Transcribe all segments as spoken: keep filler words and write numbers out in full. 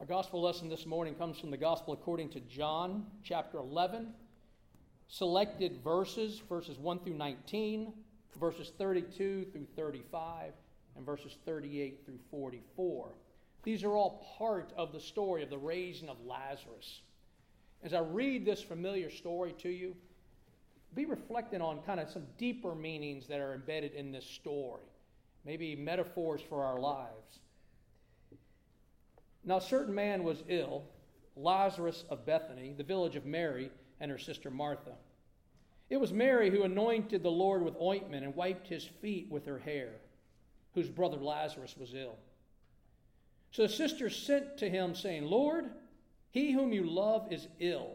Our gospel lesson this morning comes from the gospel according to John, chapter eleven. Selected verses, verses one through nineteen, verses thirty-two through thirty-five, and verses thirty-eight through forty-four. These are all part of the story of the raising of Lazarus. As I read this familiar story to you, be reflecting on kind of some deeper meanings that are embedded in this story, maybe metaphors for our lives. Now, a certain man was ill, Lazarus of Bethany, the village of Mary and her sister Martha. It was Mary who anointed the Lord with ointment and wiped his feet with her hair, whose brother Lazarus was ill. So the sisters sent to him, saying, Lord, he whom you love is ill.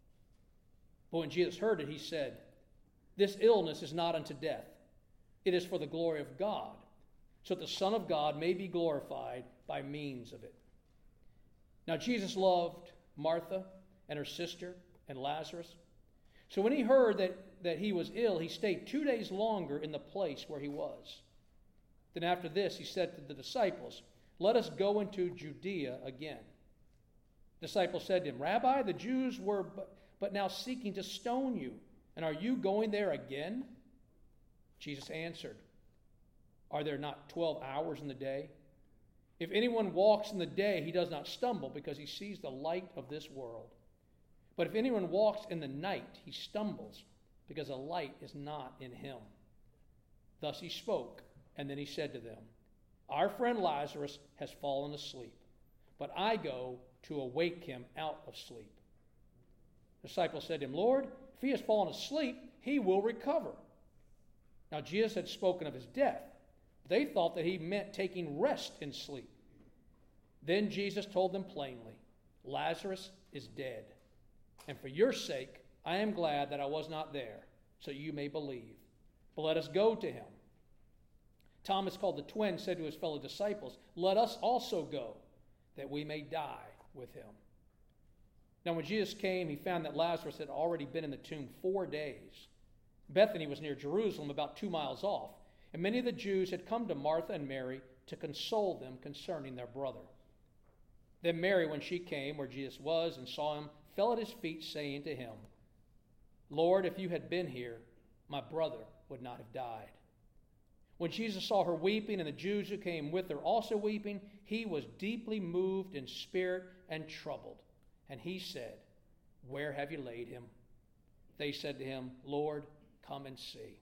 But when Jesus heard it, he said, This illness is not unto death. It is for the glory of God, so that the Son of God may be glorified by means of it. Now Jesus loved Martha and her sister and Lazarus. So when he heard that, that he was ill, he stayed two days longer in the place where he was. Then after this, he said to the disciples, Let us go into Judea again. The disciples said to him, Rabbi, the Jews were but, but now seeking to stone you, and are you going there again? Jesus answered, Are there not twelve hours in the day? If anyone walks in the day, he does not stumble, because he sees the light of this world. But if anyone walks in the night, he stumbles, because the light is not in him. Thus he spoke, and then he said to them, Our friend Lazarus has fallen asleep, but I go to awake him out of sleep. The disciples said to him, Lord, if he has fallen asleep, he will recover. Now Jesus had spoken of his death. They thought that he meant taking rest in sleep. Then Jesus told them plainly, Lazarus is dead. And for your sake, I am glad that I was not there, so you may believe. But let us go to him. Thomas, called the twin, said to his fellow disciples, Let us also go, that we may die with him. Now when Jesus came, he found that Lazarus had already been in the tomb four days. Bethany was near Jerusalem, about two miles off, and many of the Jews had come to Martha and Mary to console them concerning their brother. Then Mary, when she came where Jesus was and saw him, fell at his feet, saying to him, Lord, if you had been here, my brother would not have died. When Jesus saw her weeping, and the Jews who came with her also weeping, he was deeply moved in spirit and troubled. And he said, Where have you laid him? They said to him, Lord, come and see.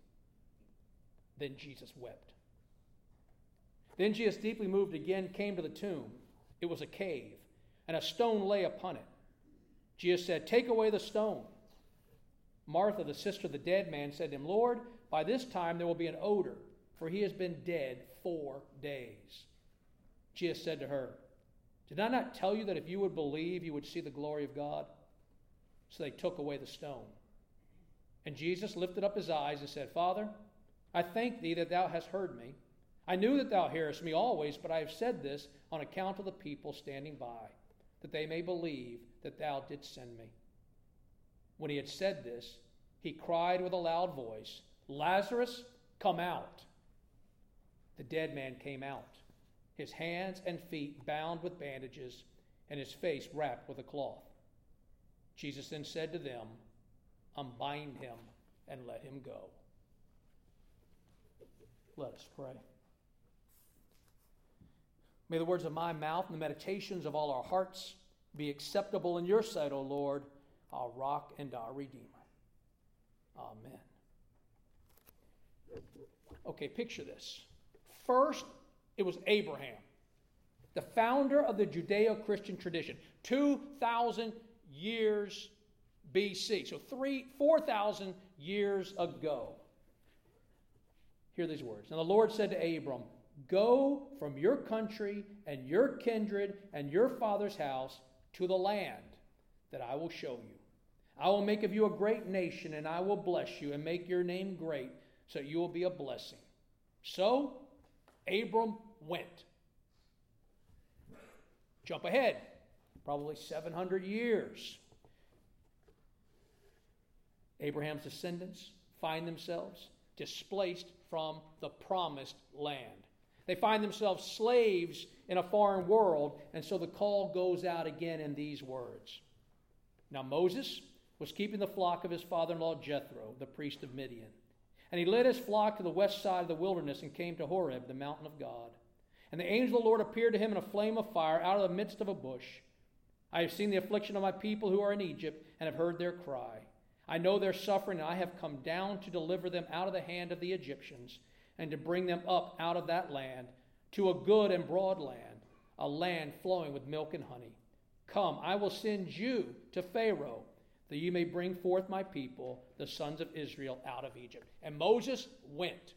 Then Jesus wept. Then Jesus, deeply moved again, came to the tomb. It was a cave, and a stone lay upon it. Jesus said, Take away the stone. Martha, the sister of the dead man, said to him, Lord, by this time there will be an odor, for he has been dead four days. Jesus said to her, Did I not tell you that if you would believe, you would see the glory of God? So they took away the stone. And Jesus lifted up his eyes and said, Father, I thank thee that thou hast heard me. I knew that thou hearest me always, but I have said this on account of the people standing by, that they may believe that thou didst send me. When he had said this, he cried with a loud voice, Lazarus, come out. The dead man came out, his hands and feet bound with bandages, and his face wrapped with a cloth. Jesus then said to them, Unbind him and let him go. Let us pray. May the words of my mouth and the meditations of all our hearts be acceptable in your sight, O Lord, our rock and our redeemer. Amen. Okay, picture this. First, it was Abraham, the founder of the Judeo-Christian tradition, two thousand years B C. So three, four thousand years ago. Hear these words. And the Lord said to Abram, Go from your country and your kindred and your father's house to the land that I will show you. I will make of you a great nation, and I will bless you and make your name great, so you will be a blessing. So Abram went. Jump ahead, probably seven hundred years. Abraham's descendants find themselves displaced from the promised land. They find themselves slaves in a foreign world, and so the call goes out again in these words. Now Moses was keeping the flock of his father-in-law Jethro, the priest of Midian. And he led his flock to the west side of the wilderness and came to Horeb, the mountain of God. And the angel of the Lord appeared to him in a flame of fire out of the midst of a bush. I have seen the affliction of my people who are in Egypt and have heard their cry. I know their suffering, and I have come down to deliver them out of the hand of the Egyptians and to bring them up out of that land to a good and broad land, a land flowing with milk and honey. Come, I will send you to Pharaoh, that you may bring forth my people, the sons of Israel, out of Egypt. And Moses went.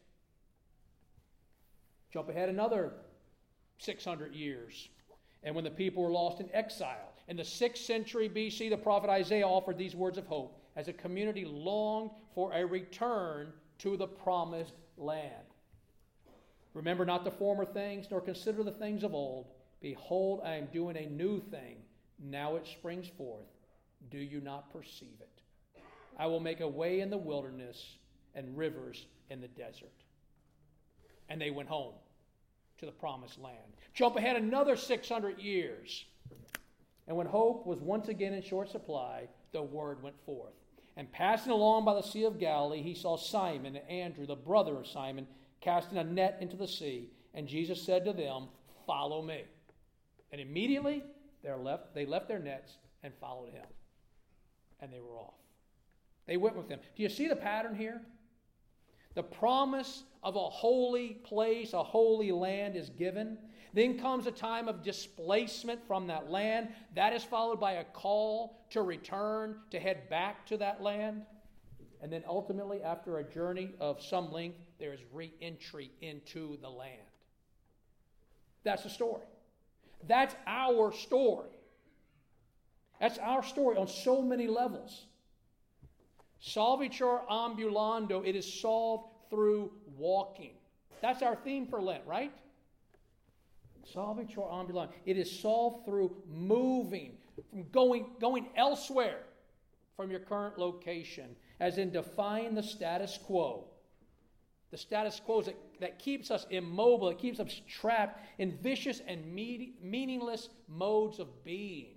Jump ahead another six hundred years. And when the people were lost in exile, in the sixth century B C, the prophet Isaiah offered these words of hope as a community longed for a return to the promised land. Remember not the former things, nor consider the things of old. Behold, I am doing a new thing. Now it springs forth. Do you not perceive it? I will make a way in the wilderness and rivers in the desert. And they went home to the promised land. Jump ahead another six hundred years. And when hope was once again in short supply, the word went forth. And passing along by the Sea of Galilee, he saw Simon and Andrew, the brother of Simon, casting a net into the sea. And Jesus said to them, follow me. And immediately they left, they left their nets and followed him. And they were off. They went with him. Do you see the pattern here? The promise of a holy place, a holy land is given. Then comes a time of displacement from that land. That is followed by a call to return, to head back to that land. And then ultimately, after a journey of some length, there is re-entry into the land. That's the story. That's our story. That's our story on so many levels. Salvitur ambulando, it is solved through walking. That's our theme for Lent, right? Salvitur ambulando. It is solved through moving, from going, going elsewhere from your current location, as in defying the status quo. The status quo that, that keeps us immobile, it keeps us trapped in vicious and me- meaningless modes of being.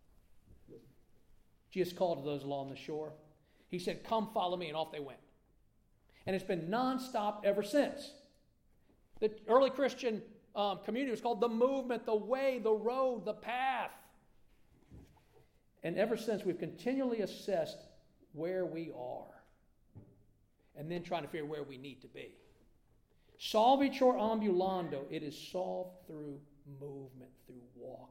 Jesus called to those along the shore. He said, come follow me, and off they went. And it's been nonstop ever since. The early Christian um, community was called the movement, the way, the road, the path. And ever since, we've continually assessed where we are and then trying to figure where we need to be. Salvitur ambulando, it is solved through movement, through walking.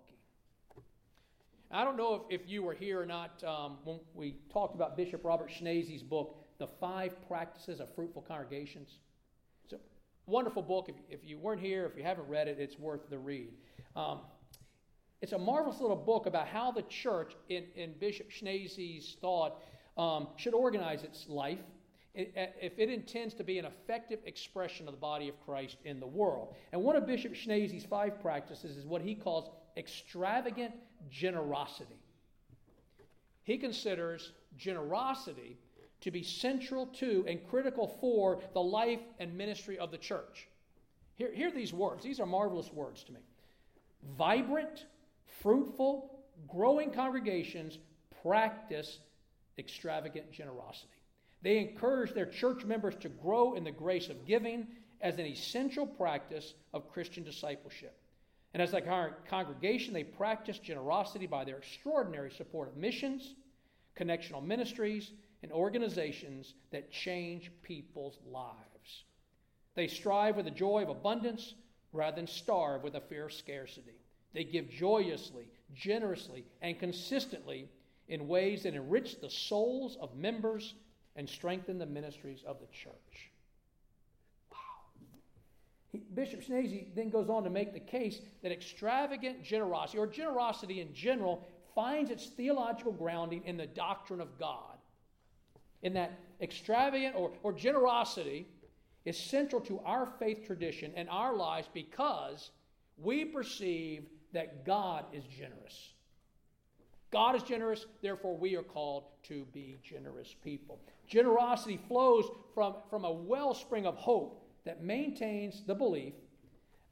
I don't know if, if you were here or not um, when we talked about Bishop Robert Schneese's book, The Five Practices of Fruitful Congregations. It's a wonderful book. If, if you weren't here, if you haven't read it, it's worth the read. Um, it's a marvelous little book about how the church, in, in Bishop Schneese's thought, um, should organize its life if it intends to be an effective expression of the body of Christ in the world. And one of Bishop Schneese's five practices is what he calls extravagant generosity. He considers generosity to be central to and critical for the life and ministry of the church. Hear, hear these words. These are marvelous words to me. Vibrant, fruitful, growing congregations practice extravagant generosity. They encourage their church members to grow in the grace of giving as an essential practice of Christian discipleship. And as a con- congregation, they practice generosity by their extraordinary support of missions, connectional ministries, and organizations that change people's lives. They strive with the joy of abundance rather than starve with a fear of scarcity. They give joyously, generously, and consistently in ways that enrich the souls of members and strengthen the ministries of the church. Wow. He, Bishop Schneese then goes on to make the case that extravagant generosity, or generosity in general, finds its theological grounding in the doctrine of God. In that extravagant or, or generosity is central to our faith tradition and our lives because we perceive that God is generous. God is generous, therefore we are called to be generous people. Generosity flows from, from a wellspring of hope that maintains the belief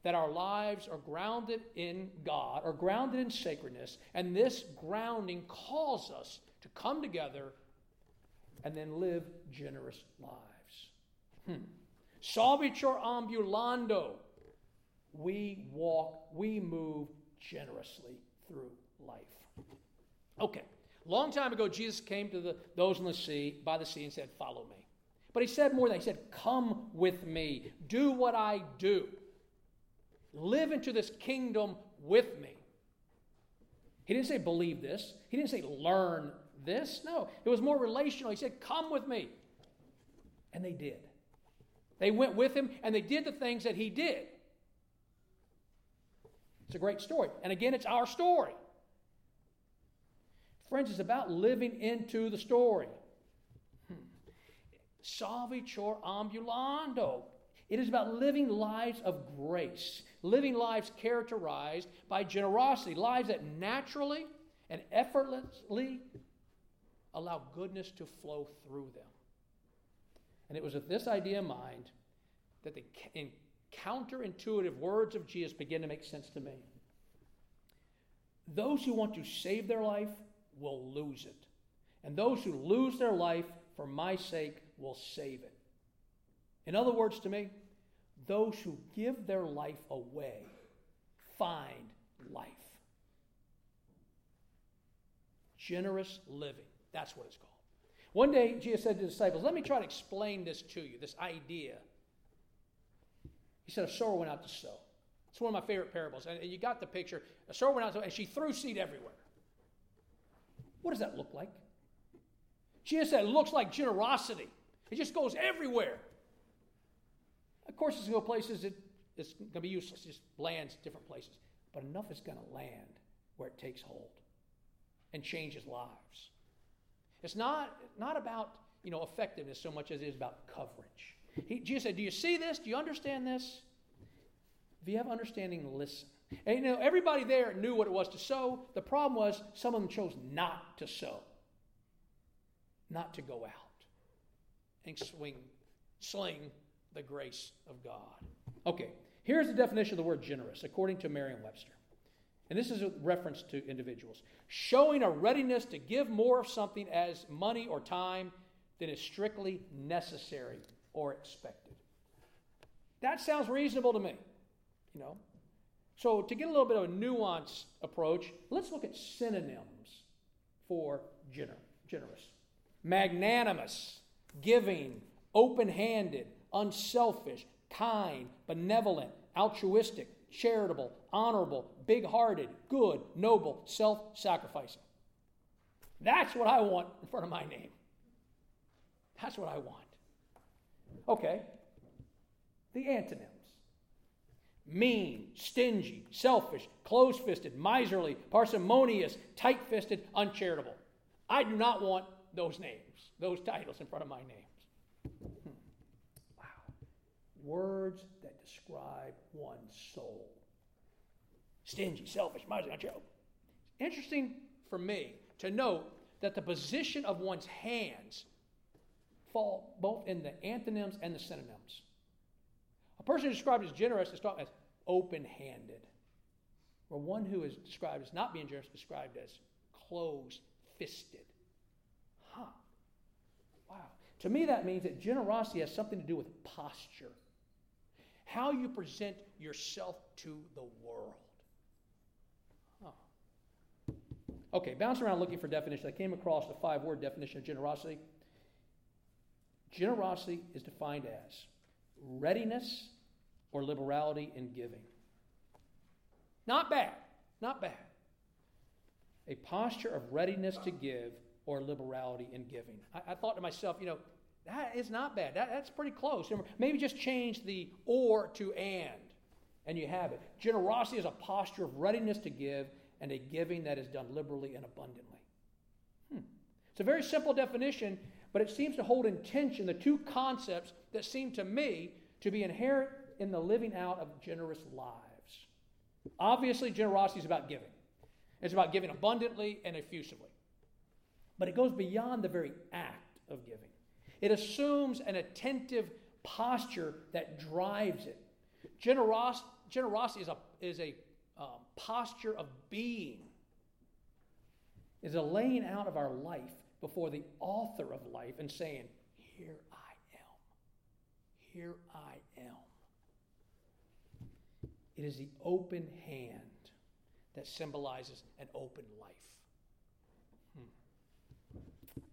that our lives are grounded in God, or grounded in sacredness, and this grounding calls us to come together and then live generous lives. Hmm. Solvitur ambulando. We walk, we move generously through life. Okay. Long time ago, Jesus came to the, those in the sea, by the sea and said, follow me. But he said more than that. He said, come with me. Do what I do. Live into this kingdom with me. He didn't say believe this. He didn't say learn this. No, it was more relational. He said, come with me. And they did. They went with him and they did the things that he did. It's a great story. And again, it's our story. Friends, it's about living into the story. Hmm. Solvitur ambulando. It is about living lives of grace, living lives characterized by generosity, lives that naturally and effortlessly allow goodness to flow through them. And it was with this idea in mind that the counterintuitive words of Jesus begin to make sense to me. Those who want to save their life will lose it. And those who lose their life for my sake will save it. In other words, to me, those who give their life away find life. Generous living. That's what it's called. One day, Jesus said to the disciples, let me try to explain this to you, this idea. He said, a sower went out to sow. It's one of my favorite parables. And you got the picture. A sower went out to sow, and she threw seed everywhere. What does that look like? Jesus said it looks like generosity. It just goes everywhere. Of course, it's going to go places that it's going to be useless. It just lands different places. But enough is going to land where it takes hold and changes lives. It's not, not about, you know, effectiveness so much as it is about coverage. He, Jesus said, do you see this? Do you understand this? If you have understanding, listen. And you know, everybody there knew what it was to sow. The problem was some of them chose not to sow. Not to go out and swing, sling the grace of God. Okay, here's the definition of the word generous according to Merriam-Webster. And this is a reference to individuals. Showing a readiness to give more of something as money or time than is strictly necessary or expected. That sounds reasonable to me, you know. So to get a little bit of a nuanced approach, let's look at synonyms for gener- generous. Magnanimous, giving, open-handed, unselfish, kind, benevolent, altruistic, charitable, honorable, big-hearted, good, noble, self-sacrificing. That's what I want in front of my name. That's what I want. Okay. The antonyms. Mean, stingy, selfish, close-fisted, miserly, parsimonious, tight-fisted, uncharitable. I do not want those names, those titles in front of my names. Hmm. Wow. Words that describe one's soul. Stingy, selfish, miserly, uncharitable. Interesting for me to note that the position of one's hands fall both in the antonyms and the synonyms. A person described as generous is talked as open-handed, where one who is described as not being generous is described as close-fisted. Huh. Wow. To me, that means that generosity has something to do with posture. How you present yourself to the world. Huh. Okay, bouncing around looking for definitions, I came across a five-word definition of generosity. Generosity is defined as readiness or liberality in giving. Not bad, not bad. A posture of readiness to give or liberality in giving. I, I thought to myself, you know, that is not bad. That, that's pretty close. Maybe just change the or to and, and you have it. Generosity is a posture of readiness to give and a giving that is done liberally and abundantly. Hmm. It's a very simple definition, but it seems to hold in tension the two concepts that seem to me to be inherent in the living out of generous lives. Obviously, generosity is about giving. It's about giving abundantly and effusively. But it goes beyond the very act of giving. It assumes an attentive posture that drives it. Generos- generosity is a, is a um, posture of being, is a laying out of our life before the author of life and saying, here I am. Here I am. It is the open hand that symbolizes an open life. Hmm.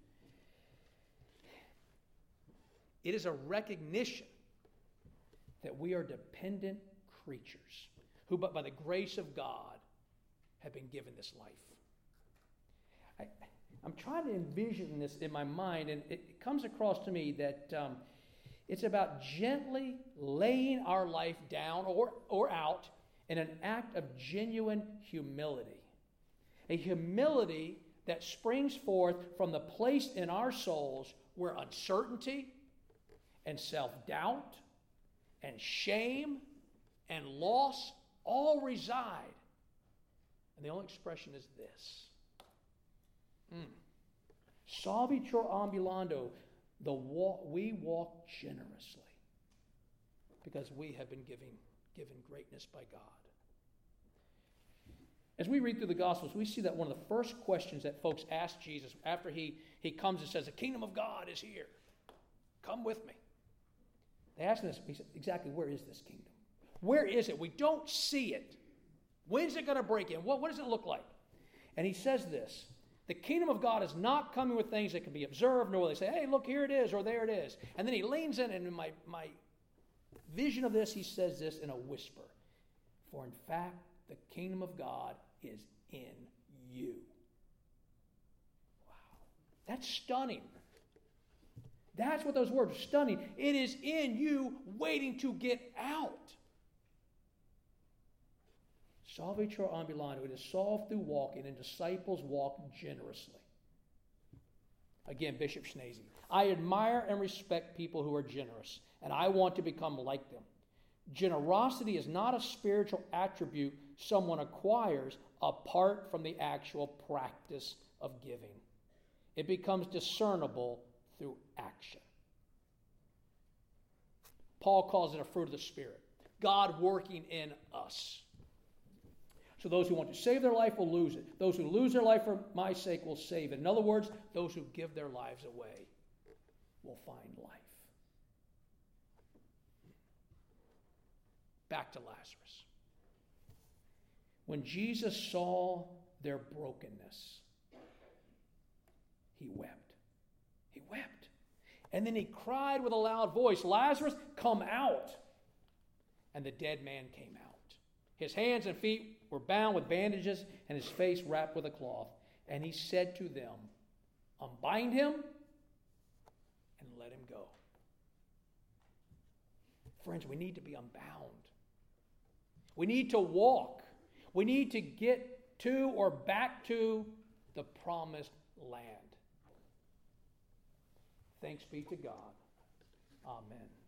It is a recognition that we are dependent creatures who, but by the grace of God, have been given this life. I, I'm trying to envision this in my mind, and it comes across to me that um, it's about gently laying our life down or, or out in an act of genuine humility. A humility that springs forth from the place in our souls where uncertainty and self-doubt and shame and loss all reside. And the only expression is this. Mm. Salvitur ambulando, the walk, we walk generously because we have been giving, given greatness by God. As we read through the Gospels, we see that one of the first questions that folks ask Jesus after he, he comes and says, the kingdom of God is here. Come with me. They ask him this, he said, exactly where is this kingdom? Where is it? We don't see it. When's it going to break in? What, what does it look like? And he says this, the kingdom of God is not coming with things that can be observed, nor will they say, hey, look, here it is, or there it is. And then he leans in, and in my, my vision of this, he says this in a whisper. For in fact, the kingdom of God is in you. Wow. That's stunning. That's what those words are, stunning. It is in you, waiting to get out. Salvitur ambulando, it is solved through walking, and disciples walk generously. Again, Bishop Schnase. I admire and respect people who are generous, and I want to become like them. Generosity is not a spiritual attribute someone acquires apart from the actual practice of giving. It becomes discernible through action. Paul calls it a fruit of the Spirit. God working in us. So those who want to save their life will lose it. Those who lose their life for my sake will save it. In other words, those who give their lives away will find life. Back to Lazarus. When Jesus saw their brokenness, he wept. He wept. And then he cried with a loud voice, Lazarus, come out. And the dead man came out. His hands and feet were bound with bandages and his face wrapped with a cloth. And he said to them, unbind him and let him go. Friends, we need to be unbound. We need to walk. We need to get to or back to the promised land. Thanks be to God. Amen.